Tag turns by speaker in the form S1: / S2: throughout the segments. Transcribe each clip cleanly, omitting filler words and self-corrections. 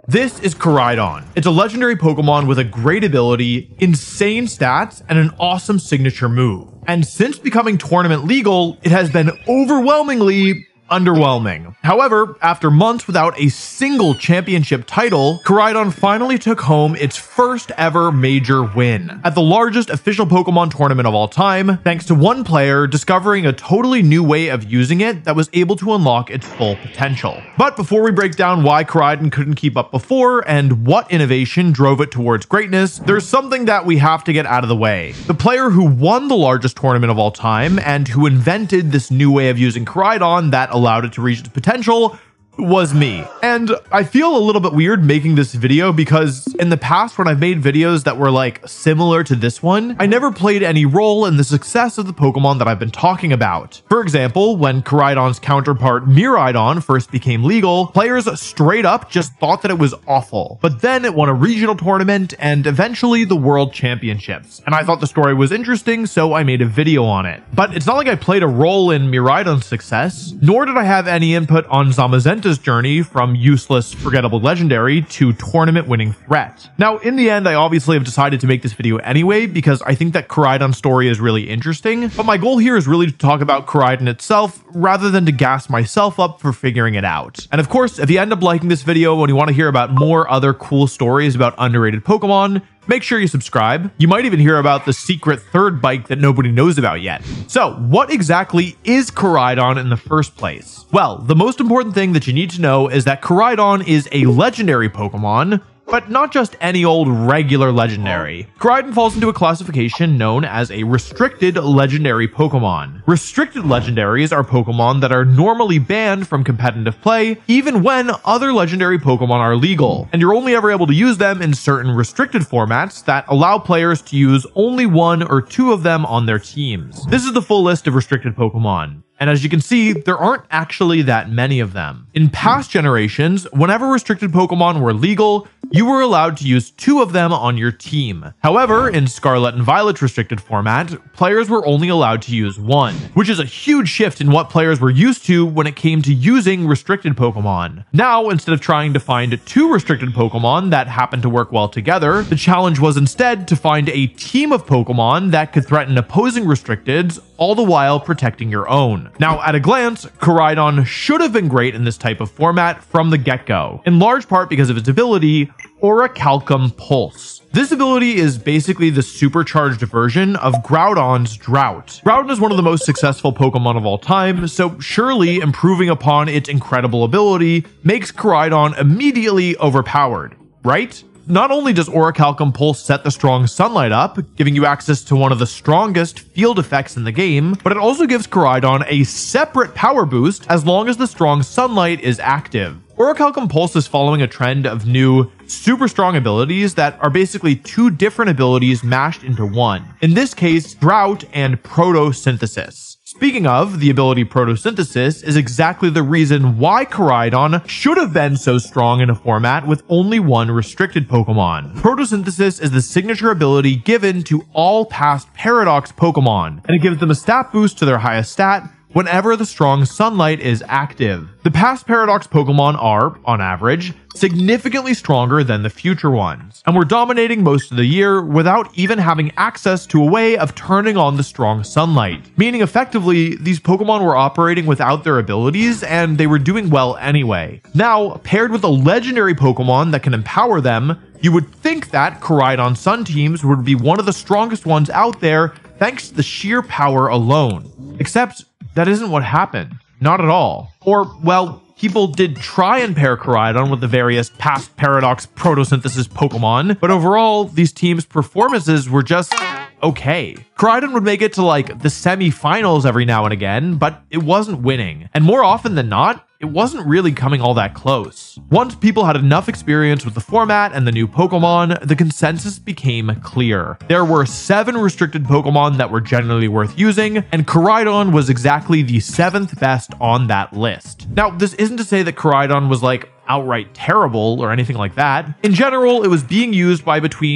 S1: This is Koraidon. It's a legendary Pokemon with a great ability, insane stats, and an awesome signature move. And since becoming tournament legal, it has been overwhelmingly underwhelming. However, after months without a single championship title, Koraidon finally took home its first ever major win at the largest official Pokemon tournament of all time, thanks to one player discovering a totally new way of using it that was able to unlock its full potential. But before we break down why Koraidon couldn't keep up before and what innovation drove it towards greatness, there's something that we have to get out of the way. The player who won the largest tournament of all time and who invented this new way of using Koraidon that allowed it to reach its potential was me. And I feel a little bit weird making this video because in the past when I've made videos that were like similar to this one, I never played any role in the success of the Pokemon that I've been talking about. For example, when Koraidon's counterpart Miraidon first became legal, players straight up just thought that it was awful. But then it won a regional tournament and eventually the World Championships. And I thought the story was interesting, so I made a video on it. But it's not like I played a role in Miraidon's success, nor did I have any input on Zamazenta's journey from useless, forgettable legendary to tournament winning threat. Now, in the end, I obviously have decided to make this video anyway because I think that Koraidon's story is really interesting, but my goal here is really to talk about Koraidon itself rather than to gas myself up for figuring it out. And of course, if you end up liking this video and you want to hear about more other cool stories about underrated Pokemon, make sure you subscribe. You might even hear about the secret third bike that nobody knows about yet. So, what exactly is Koraidon in the first place? Well, the most important thing that you need to know is that Koraidon is a legendary Pokemon, but not just any old regular legendary. Koraidon falls into a classification known as a restricted legendary Pokemon. Restricted legendaries are Pokemon that are normally banned from competitive play, even when other legendary Pokemon are legal, and you're only ever able to use them in certain restricted formats that allow players to use only one or two of them on their teams. This is the full list of restricted Pokemon. And as you can see, there aren't actually that many of them. In past generations, whenever restricted Pokemon were legal, you were allowed to use two of them on your team. However, in Scarlet and Violet's restricted format, players were only allowed to use one, which is a huge shift in what players were used to when it came to using restricted Pokemon. Now, instead of trying to find two restricted Pokemon that happen to work well together, the challenge was instead to find a team of Pokemon that could threaten opposing restricteds, all the while protecting your own. Now, at a glance, Koraidon should have been great in this type of format from the get-go, in large part because of its ability, Orichalcum Pulse. This ability is basically the supercharged version of Groudon's Drought. Groudon is one of the most successful Pokemon of all time, so surely improving upon its incredible ability makes Koraidon immediately overpowered, right? Not only does Orichalcum Pulse set the strong sunlight up, giving you access to one of the strongest field effects in the game, but it also gives Koraidon a separate power boost as long as the strong sunlight is active. Orichalcum Pulse is following a trend of new, super strong abilities that are basically two different abilities mashed into one. In this case, Drought and Photosynthesis. Speaking of, the ability Photosynthesis is exactly the reason why Koraidon should have been so strong in a format with only one restricted Pokemon. Photosynthesis is the signature ability given to all past Paradox Pokemon, and it gives them a stat boost to their highest stat whenever the strong sunlight is active. The past Paradox Pokemon are, on average, significantly stronger than the future ones, and were dominating most of the year without even having access to a way of turning on the strong sunlight. Meaning effectively, these Pokemon were operating without their abilities, and they were doing well anyway. Now, paired with a legendary Pokemon that can empower them, you would think that Koraidon Sun teams would be one of the strongest ones out there thanks to the sheer power alone. Except, that isn't what happened. Not at all. Or, well, people did try and pair Koraidon with the various past Paradox Photosynthesis Pokemon, but overall, these teams' performances were just okay. Koraidon would make it to like the semi-finals every now and again, but it wasn't winning. And more often than not, it wasn't really coming all that close. Once people had enough experience with the format and the new Pokemon, the consensus became clear. There were 7 restricted Pokemon that were generally worth using, and Koraidon was exactly the 7th best on that list. Now, this isn't to say that Koraidon was like outright terrible or anything like that. In general, it was being used by between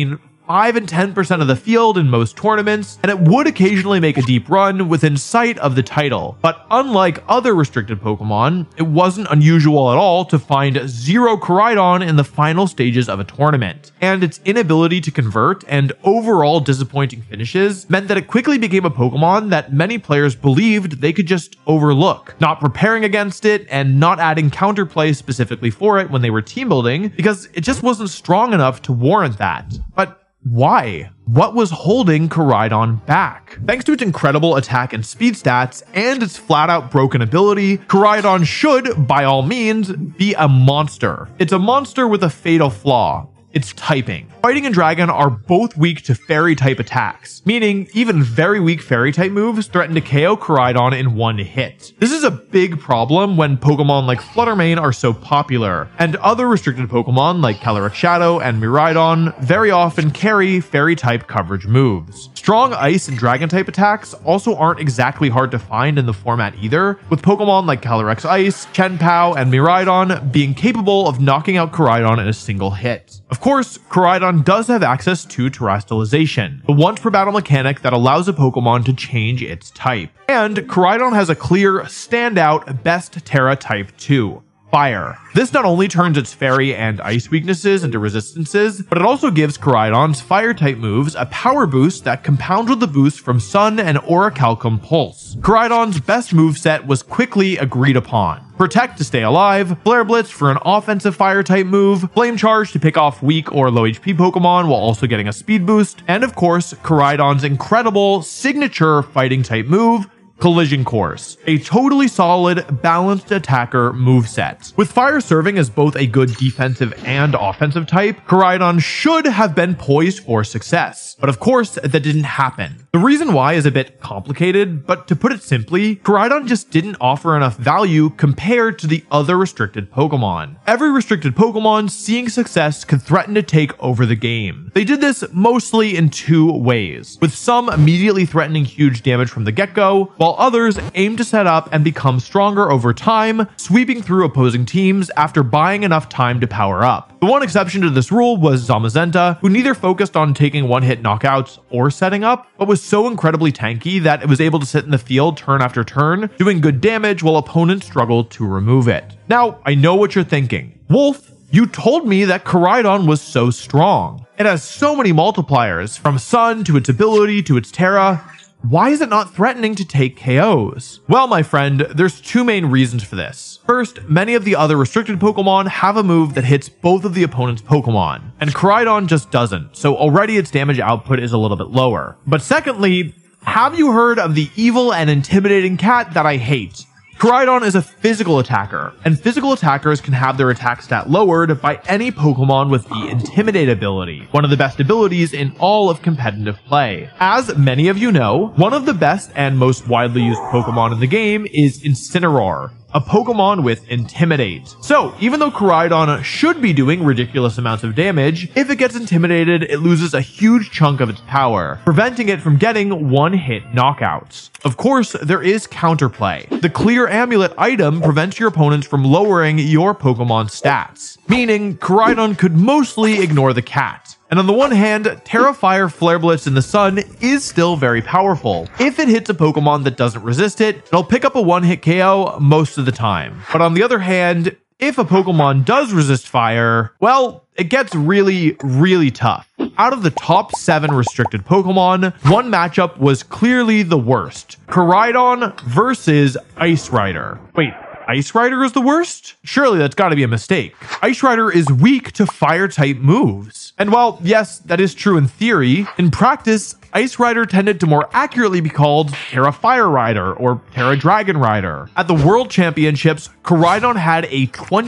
S1: 5 and 10% of the field in most tournaments, and it would occasionally make a deep run within sight of the title. But unlike other restricted Pokemon, it wasn't unusual at all to find 0 Koraidon in the final stages of a tournament. And its inability to convert and overall disappointing finishes meant that it quickly became a Pokemon that many players believed they could just overlook, not preparing against it and not adding counterplay specifically for it when they were team building, because it just wasn't strong enough to warrant that. But why? What was holding Koraidon back? Thanks to its incredible attack and speed stats and its flat out broken ability, Koraidon should, by all means, be a monster. It's a monster with a fatal flaw. Its typing. Fighting and Dragon are both weak to Fairy type attacks, meaning even very weak Fairy type moves threaten to KO Koraidon in one hit. This is a big problem when Pokemon like Fluttermane are so popular, and other restricted Pokemon like Calyrex Shadow and Miraidon very often carry Fairy type coverage moves. Strong Ice and Dragon type attacks also aren't exactly hard to find in the format either, with Pokemon like Calyrex Ice, Chien-Pao, and Miraidon being capable of knocking out Koraidon in a single hit. Of course, Koraidon does have access to Terastallization, the once per battle mechanic that allows a Pokemon to change its type. And Koraidon has a clear, standout best Terra type too. Fire. This not only turns its Fairy and Ice weaknesses into resistances, but it also gives Koraidon's Fire-type moves a power boost that compounds with the boost from Sun and Orichalcum Pulse. Koraidon's best moveset was quickly agreed upon. Protect to stay alive, Flare Blitz for an offensive Fire-type move, Flame Charge to pick off weak or low HP Pokemon while also getting a speed boost, and of course, Koraidon's incredible signature Fighting-type move, Collision Course, a totally solid, balanced attacker moveset. With Fire serving as both a good defensive and offensive type, Koraidon should have been poised for success. But of course, that didn't happen. The reason why is a bit complicated, but to put it simply, Koraidon just didn't offer enough value compared to the other restricted Pokemon. Every restricted Pokemon seeing success could threaten to take over the game. They did this mostly in 2 ways, with some immediately threatening huge damage from the get-go, while others aim to set up and become stronger over time, sweeping through opposing teams after buying enough time to power up. The one exception to this rule was Zamazenta, who neither focused on taking one-hit knockouts or setting up, but was so incredibly tanky that it was able to sit in the field turn after turn, doing good damage while opponents struggled to remove it. Now, I know what you're thinking. Wolf, you told me that Koraidon was so strong. It has so many multipliers, from Sun to its ability to its Terra. Why is it not threatening to take KOs? Well, my friend, there's 2 main reasons for this. First, many of the other restricted Pokemon have a move that hits both of the opponent's Pokemon, and Koraidon just doesn't, so already its damage output is a little bit lower. But secondly, have you heard of the evil and intimidating cat that I hate? Koraidon is a physical attacker, and physical attackers can have their attack stat lowered by any Pokemon with the Intimidate ability, one of the best abilities in all of competitive play. As many of you know, one of the best and most widely used Pokemon in the game is Incineroar, a Pokemon with Intimidate. So, even though Koraidon should be doing ridiculous amounts of damage, if it gets intimidated, it loses a huge chunk of its power, preventing it from getting one-hit knockouts. Of course, there is counterplay. The Clear Amulet item prevents your opponents from lowering your Pokemon's stats, meaning Koraidon could mostly ignore the cat. And on the one hand, Terra Fire Flare Blitz in the Sun is still very powerful. If it hits a Pokemon that doesn't resist it, it'll pick up a one-hit KO most of the time. But on the other hand, if a Pokemon does resist fire, well, it gets really, really tough. Out of the top 7 restricted Pokemon, one matchup was clearly the worst. Koraidon versus Ice Rider. Wait, Ice Rider is the worst? Surely that's gotta be a mistake. Ice Rider is weak to fire-type moves. And while, yes, that is true in theory, in practice, Ice Rider tended to more accurately be called Terra Fire Rider or Terra Dragon Rider. At the World Championships, Koraidon had a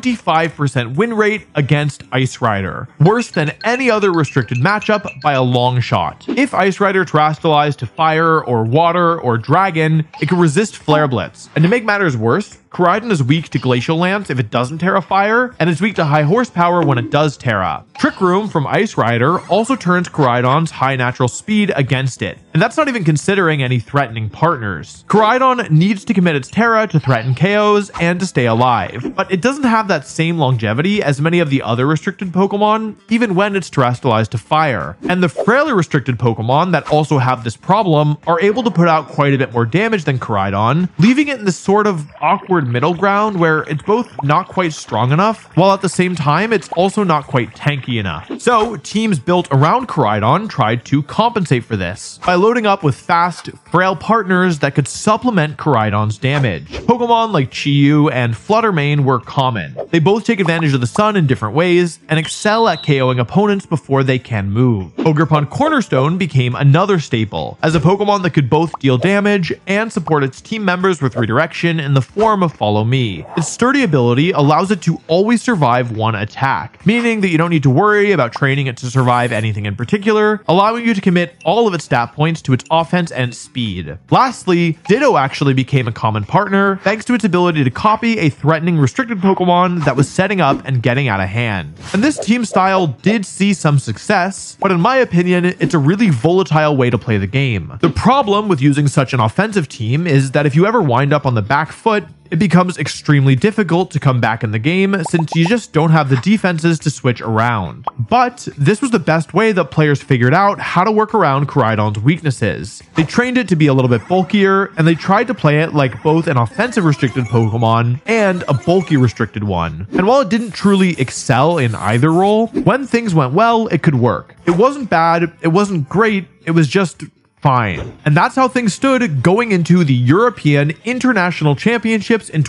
S1: 25% win rate against Ice Rider, worse than any other restricted matchup by a long shot. If Ice Rider terastallized to fire or water or dragon, it could resist Flare Blitz. And to make matters worse, Koraidon is weak to Glacial Lance if it doesn't Terra Fire, and it's weak to High Horsepower when it does Terra. Trick Room from Ice Rider also turns Koraidon's high natural speed against it, And that's not even considering any threatening partners. Koraidon needs to commit its Terra to threaten KOs and to stay alive, but it doesn't have that same longevity as many of the other restricted Pokemon, even when it's terrestrialized to fire. And the frailer restricted Pokemon that also have this problem are able to put out quite a bit more damage than Koraidon, leaving it in this sort of awkward middle ground where it's both not quite strong enough, while at the same time it's also not quite tanky enough. So teams built around Koraidon tried to compensate for this by loading up with fast, frail partners that could supplement Koraidon's damage. Pokemon like Chi-Yu and Fluttermane were common. They both take advantage of the sun in different ways and excel at KOing opponents before they can move. Ogerpon Cornerstone became another staple, as a Pokemon that could both deal damage and support its team members with redirection in the form of Follow Me. Its sturdy ability allows it to always survive one attack, meaning that you don't need to worry about training it to survive anything in particular, allowing you to commit all of its stat points to its offense and speed. Lastly, Ditto actually became a common partner thanks to its ability to copy a threatening restricted Pokemon that was setting up and getting out of hand. And this team style did see some success, but in my opinion, it's a really volatile way to play the game. The problem with using such an offensive team is that if you ever wind up on the back foot, it becomes extremely difficult to come back in the game since you just don't have the defenses to switch around. But this was the best way that players figured out how to work around Koraidon's weaknesses. They trained it to be a little bit bulkier, and they tried to play it like both an offensive restricted Pokemon and a bulky restricted one. And while it didn't truly excel in either role, when things went well, it could work. It wasn't bad, it wasn't great, it was just fine. And that's how things stood going into the European International Championships in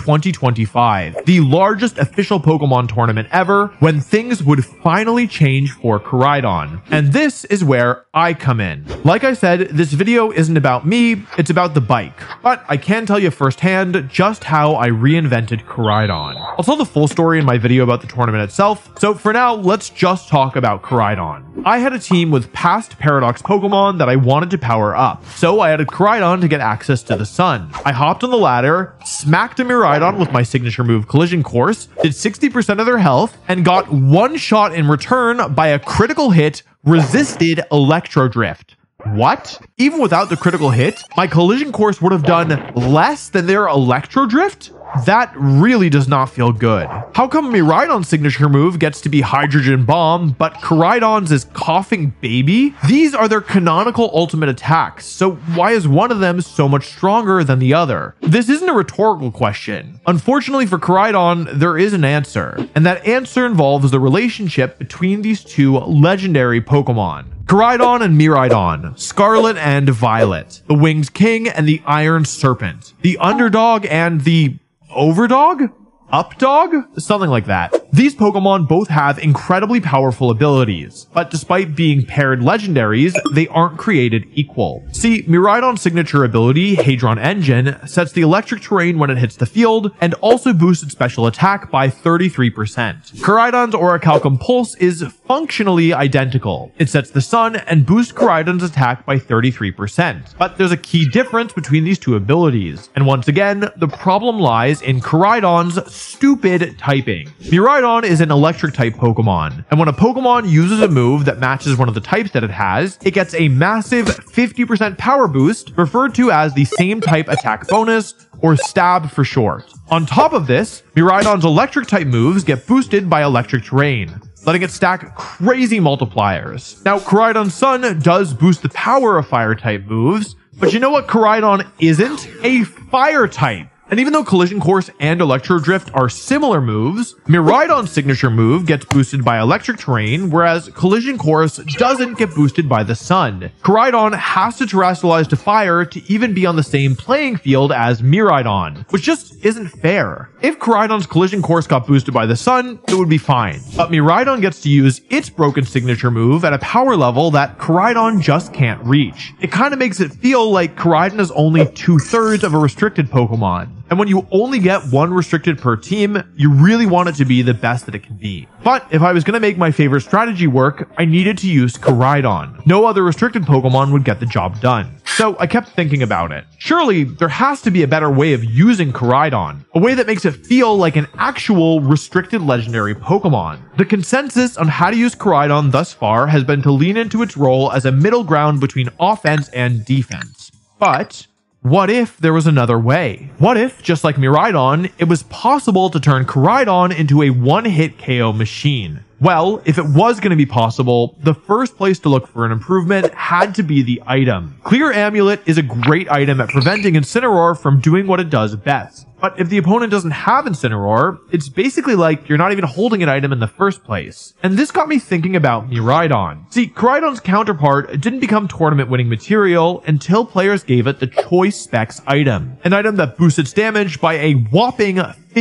S1: 2025, the largest official Pokemon tournament ever, when things would finally change for Koraidon. And this is where I come in. Like I said, this video isn't about me, it's about the bike. But I can tell you firsthand just how I reinvented Koraidon. I'll tell the full story in my video about the tournament itself, so for now, let's just talk about Koraidon. I had a team with past Paradox Pokemon that I wanted to power up, so I added Koraidon to get access to the sun. I hopped on the ladder, smacked a Miraidon with my signature move Collision Course, did 60% of their health, and got one shot in return by a critical hit, resisted Electro Drift. What? Even without the critical hit, my Collision Course would have done less than their Electro Drift? That really does not feel good. How come Miraidon's signature move gets to be Hydrogen Bomb, but Koraidon's is Coughing Baby? These are their canonical ultimate attacks, so why is one of them so much stronger than the other? This isn't a rhetorical question. Unfortunately for Koraidon, there is an answer, and that answer involves the relationship between these two legendary Pokemon. Koraidon and Miraidon, Scarlet and Violet, the Winged King and the Iron Serpent, the Underdog and the Overdog? Updog? Something like that. These Pokemon both have incredibly powerful abilities, but despite being paired legendaries, they aren't created equal. See, Miraidon's signature ability, Hadron Engine, sets the electric terrain when it hits the field, and also boosts its special attack by 33%. Koraidon's Orichalcum Pulse is functionally identical. It sets the sun and boosts Koraidon's attack by 33%. But there's a key difference between these two abilities, and once again, the problem lies in Koraidon's stupid typing. Miraidon is an electric type Pokemon, and when a Pokemon uses a move that matches one of the types that it has, it gets a massive 50% power boost, referred to as the same type attack bonus, or stab for short. On top of this, Miraidon's electric type moves get boosted by electric terrain, letting it stack crazy multipliers. Now, Koraidon Sun does boost the power of fire type moves, but you know what Koraidon isn't? A fire type. And even though Collision Course and Electro Drift are similar moves, Miraidon's signature move gets boosted by electric terrain, whereas Collision Course doesn't get boosted by the sun. Koraidon has to terrestrialize to fire to even be on the same playing field as Miraidon, which just isn't fair. If Koraidon's Collision Course got boosted by the sun, it would be fine. But Miraidon gets to use its broken signature move at a power level that Koraidon just can't reach. It kind of makes it feel like Koraidon is only 2/3 of a restricted Pokemon. And when you only get one restricted per team, you really want it to be the best that it can be. But if I was going to make my favorite strategy work, I needed to use Koraidon. No other restricted Pokemon would get the job done. So I kept thinking about it. Surely there has to be a better way of using Koraidon, a way that makes it feel like an actual restricted legendary Pokemon. The consensus on how to use Koraidon thus far has been to lean into its role as a middle ground between offense and defense. But what if there was another way? What if, just like Miraidon, it was possible to turn Koraidon into a one-hit KO machine? Well, if it was going to be possible, the first place to look for an improvement had to be the item. Clear Amulet is a great item at preventing Incineroar from doing what it does best. But if the opponent doesn't have Incineroar, it's basically like you're not even holding an item in the first place. And this got me thinking about Miraidon. See, Koraidon's counterpart didn't become tournament-winning material until players gave it the Choice Specs item, an item that boosts its damage by a whopping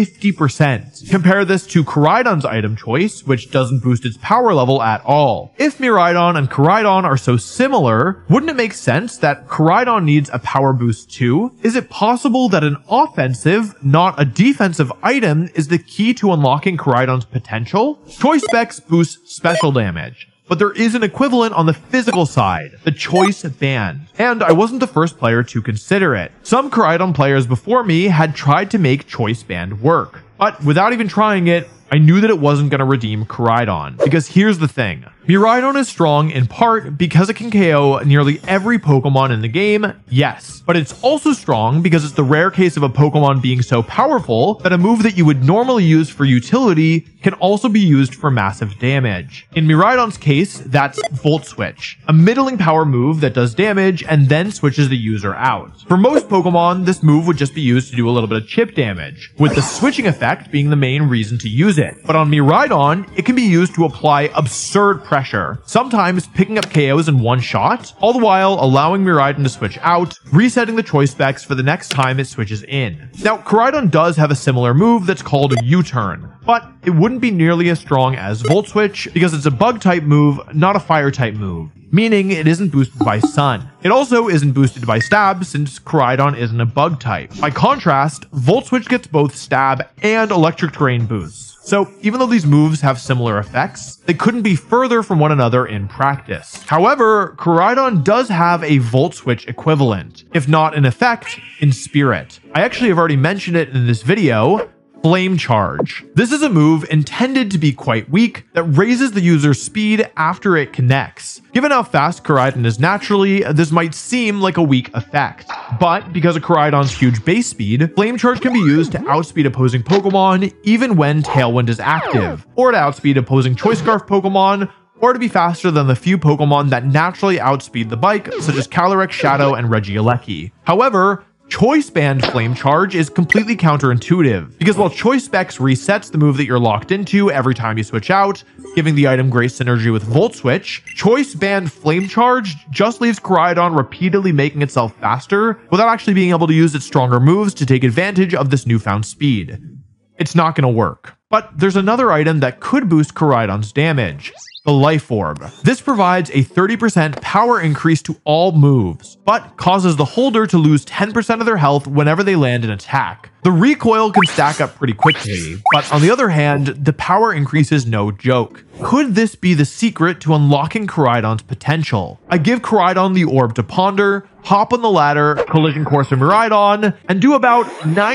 S1: 50%. Compare this to Koraidon's item choice, which doesn't boost its power level at all. If Miraidon and Koraidon are so similar, wouldn't it make sense that Koraidon needs a power boost too? Is it possible that an offensive, not a defensive item is the key to unlocking Koraidon's potential? Choice Specs boosts special damage, but there is an equivalent on the physical side, the Choice Band. And I wasn't the first player to consider it. Some Koraidon players before me had tried to make Choice Band work. But without even trying it, I knew that it wasn't going to redeem Koraidon. Because here's the thing. Miraidon is strong in part because it can KO nearly every Pokemon in the game, yes. But it's also strong because it's the rare case of a Pokemon being so powerful that a move that you would normally use for utility can also be used for massive damage. In Miraidon's case, that's Volt Switch, a middling power move that does damage and then switches the user out. For most Pokemon, this move would just be used to do a little bit of chip damage, with the switching effect being the main reason to use it. But on Miraidon, it can be used to apply absurd pressure, sometimes picking up KOs in one shot, all the while allowing Miraidon to switch out, resetting the Choice Specs for the next time it switches in. Now, Koraidon does have a similar move that's called a U-turn, but it wouldn't be nearly as strong as Volt Switch because it's a bug-type move, not a fire-type move, meaning it isn't boosted by Sun. It also isn't boosted by Stab since Koraidon isn't a bug type. By contrast, Volt Switch gets both Stab and Electric Terrain boosts. So even though these moves have similar effects, they couldn't be further from one another in practice. However, Koraidon does have a Volt Switch equivalent, if not in effect, in spirit. I actually have already mentioned it in this video, Flame Charge. This is a move intended to be quite weak that raises the user's speed after it connects. Given how fast Koraidon is naturally, this might seem like a weak effect. But because of Koraidon's huge base speed, Flame Charge can be used to outspeed opposing Pokemon even when Tailwind is active, or to outspeed opposing Choice Scarf Pokemon, or to be faster than the few Pokemon that naturally outspeed the bike, such as Calyrex, Shadow, and Regieleki. However, Choice Band Flame Charge is completely counterintuitive, because while Choice Specs resets the move that you're locked into every time you switch out, giving the item great synergy with Volt Switch, Choice Band Flame Charge just leaves Koraidon repeatedly making itself faster without actually being able to use its stronger moves to take advantage of this newfound speed. It's not going to work. But there's another item that could boost Koraidon's damage. The Life Orb. This provides a 30% power increase to all moves, but causes the holder to lose 10% of their health whenever they land an attack. The recoil can stack up pretty quickly, but on the other hand, the power increase is no joke. Could this be the secret to unlocking Koraidon's potential? I give Koraidon the orb to ponder, hop on the ladder, collision course to Miraidon, and do about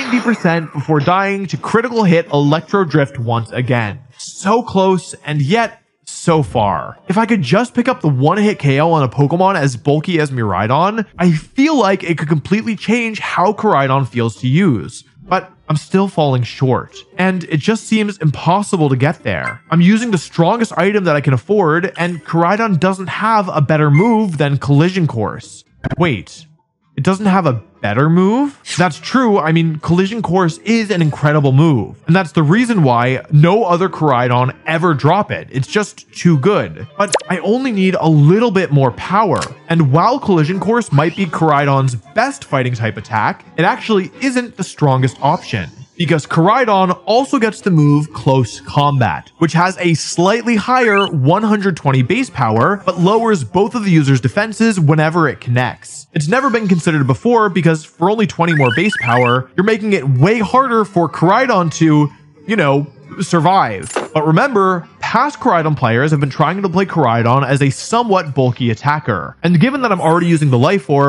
S1: 90% before dying to critical hit Electro Drift once again. So close, and yet so far. If I could just pick up the one-hit KO on a Pokemon as bulky as Miraidon, I feel like it could completely change how Koraidon feels to use. But I'm still falling short, and it just seems impossible to get there. I'm using the strongest item that I can afford, and Koraidon doesn't have a better move than Collision Course. Wait, it doesn't have a better move? That's true. I mean, Collision Course is an incredible move, and that's the reason why no other Koraidon ever drop it. It's just too good. But I only need a little bit more power. And while Collision Course might be Koraidon's best fighting type attack, it actually isn't the strongest option, because Koraidon also gets the move Close Combat, which has a slightly higher 120 base power, but lowers both of the user's defenses whenever it connects. It's never been considered before because for only 20 more base power, you're making it way harder for Koraidon to, survive. But remember, past Koraidon players have been trying to play Koraidon as a somewhat bulky attacker. And given that I'm already using the Life Orb,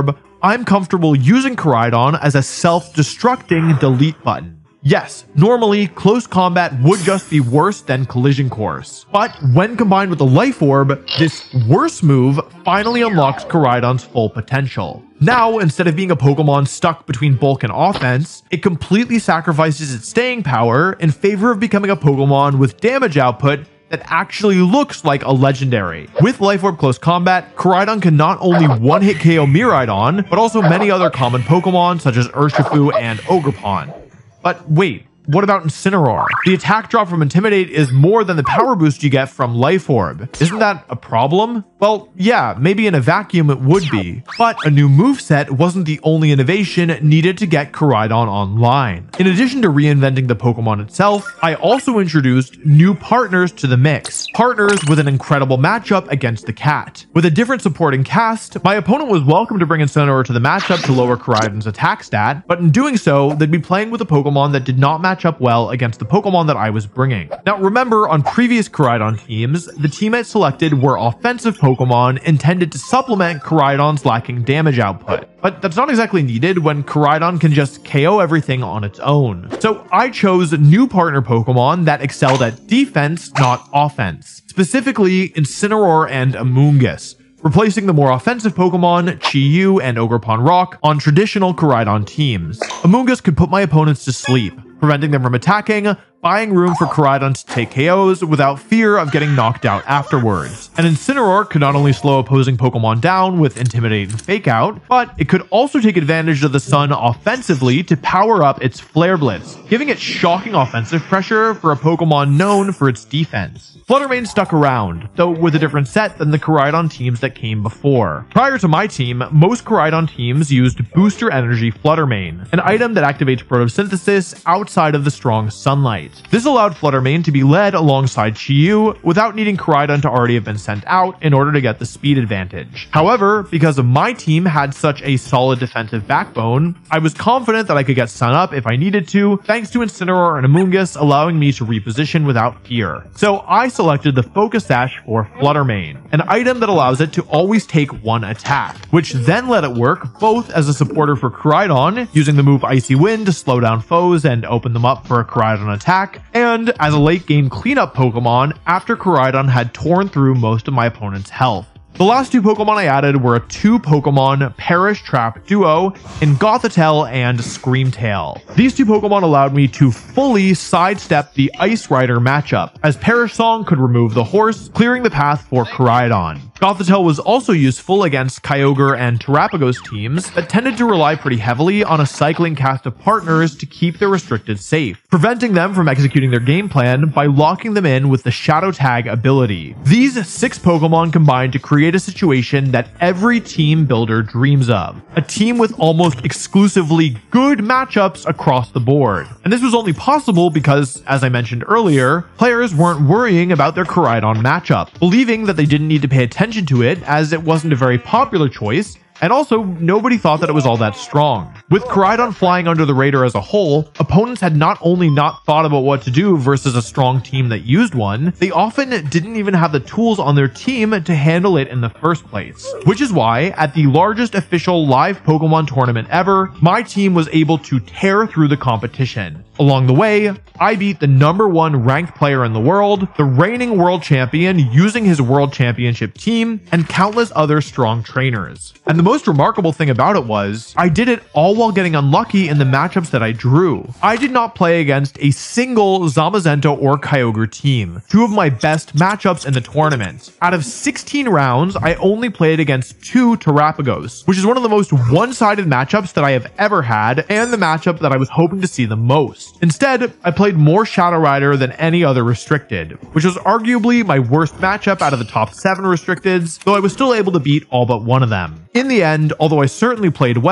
S1: I'm comfortable using Koraidon as a self-destructing delete button. Yes, normally, close combat would just be worse than Collision Course, but when combined with the Life Orb, this worse move finally unlocks Koraidon's full potential. Now, instead of being a Pokemon stuck between bulk and offense, it completely sacrifices its staying power in favor of becoming a Pokemon with damage output that actually looks like a legendary. With Life Orb Close Combat, Koraidon can not only one-hit KO Miraidon, but also many other common Pokemon such as Urshifu and Ogerpon. But wait, what about Incineroar? The attack drop from Intimidate is more than the power boost you get from Life Orb. Isn't that a problem? Well, yeah, maybe in a vacuum it would be, but a new moveset wasn't the only innovation needed to get Koraidon online. In addition to reinventing the Pokemon itself, I also introduced new partners to the mix. Partners with an incredible matchup against the cat. With a different supporting cast, my opponent was welcome to bring Incineroar to the matchup to lower Koraidon's attack stat, but in doing so, they'd be playing with a Pokemon that did not match up well against the Pokemon that I was bringing. Now remember, on previous Koraidon teams, the teammates selected were offensive Pokemon intended to supplement Koraidon's lacking damage output. But that's not exactly needed when Koraidon can just KO everything on its own. So I chose new partner Pokemon that excelled at defense, not offense. Specifically, Incineroar and Amoonguss, replacing the more offensive Pokemon, Chi-Yu and Ogerpon Rock on traditional Koraidon teams. Amoonguss could put my opponents to sleep, preventing them from attacking, buying room for Koraidon to take KOs without fear of getting knocked out afterwards. And Incineroar could not only slow opposing Pokemon down with Intimidate and Fake Out, but it could also take advantage of the sun offensively to power up its Flare Blitz, giving it shocking offensive pressure for a Pokemon known for its defense. Flutter Mane stuck around, though with a different set than the Koraidon teams that came before. Prior to my team, most Koraidon teams used Booster Energy Flutter Mane, an item that activates photosynthesis outside of the strong sunlight. This allowed Flutter Mane to be led alongside Chi-Yu without needing Koraidon to already have been sent out in order to get the speed advantage. However, because my team had such a solid defensive backbone, I was confident that I could get Sun Up if I needed to, thanks to Incineroar and Amoonguss allowing me to reposition without fear. So I selected the Focus Sash for Flutter Mane, an item that allows it to always take one attack, which then let it work both as a supporter for Koraidon, using the move Icy Wind to slow down foes and open them up for a Koraidon attack, and as a late game cleanup Pokemon after Koraidon had torn through most of my opponent's health. The last two Pokemon I added were a 2-Pokemon Perish Trap duo in Gothitelle and Screamtail. These two Pokemon allowed me to fully sidestep the Ice Rider matchup, as Perish Song could remove the horse, clearing the path for Koraidon. Gothitelle was also useful against Kyogre and Terapagos teams that tended to rely pretty heavily on a cycling cast of partners to keep their restricted safe, preventing them from executing their game plan by locking them in with the Shadow Tag ability. These 6 Pokemon combined to create a situation that every team builder dreams of. A team with almost exclusively good matchups across the board. And this was only possible because, as I mentioned earlier, players weren't worrying about their Koraidon matchup, believing that they didn't need to pay attention to it as it wasn't a very popular choice, and also nobody thought that it was all that strong. With Koraidon flying under the radar as a whole, opponents had not only not thought about what to do versus a strong team that used one, they often didn't even have the tools on their team to handle it in the first place. Which is why, at the largest official live Pokemon tournament ever, my team was able to tear through the competition. Along the way, I beat the #1 ranked player in the world, the reigning world champion using his world championship team, and countless other strong trainers. And the most remarkable thing about it was, I did it all while getting unlucky in the matchups that I drew. I did not play against a single Zamazenta or Kyogre team, 2 of my best matchups in the tournament. Out of 16 rounds, I only played against 2 Terapagos, which is one of the most one-sided matchups that I have ever had, and the matchup that I was hoping to see the most. Instead, I played more Shadow Rider than any other restricted, which was arguably my worst matchup out of the top 7 restricteds, though I was still able to beat all but one of them. In the end, although I certainly played well,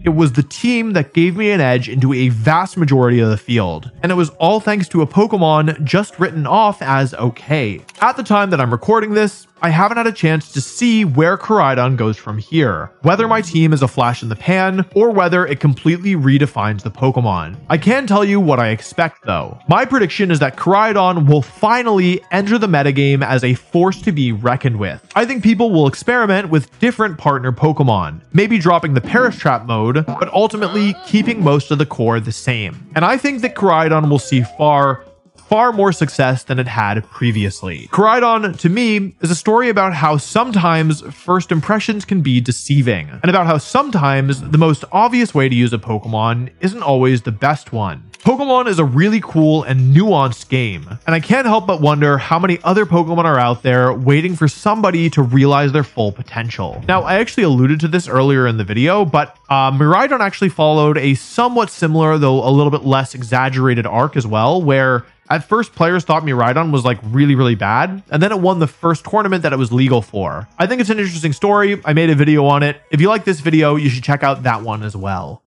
S1: it was the team that gave me an edge into a vast majority of the field, and it was all thanks to a Pokemon just written off as okay. At the time that I'm recording this, I haven't had a chance to see where Koraidon goes from here, whether my team is a flash in the pan, or whether it completely redefines the Pokemon. I can tell you what I expect though. My prediction is that Koraidon will finally enter the metagame as a force to be reckoned with. I think people will experiment with different partner Pokemon, maybe dropping the Perish Trap mode, but ultimately keeping most of the core the same. And I think that Koraidon will see far more success than it had previously. Koraidon, to me, is a story about how sometimes first impressions can be deceiving, and about how sometimes the most obvious way to use a Pokemon isn't always the best one. Pokemon is a really cool and nuanced game, and I can't help but wonder how many other Pokemon are out there waiting for somebody to realize their full potential. Now, I actually alluded to this earlier in the video, but Miraidon actually followed a somewhat similar, though a little bit less exaggerated arc as well, where at first, players thought Miraidon was like really bad, and then it won the first tournament that it was legal for. I think it's an interesting story. I made a video on it. If you like this video, you should check out that one as well.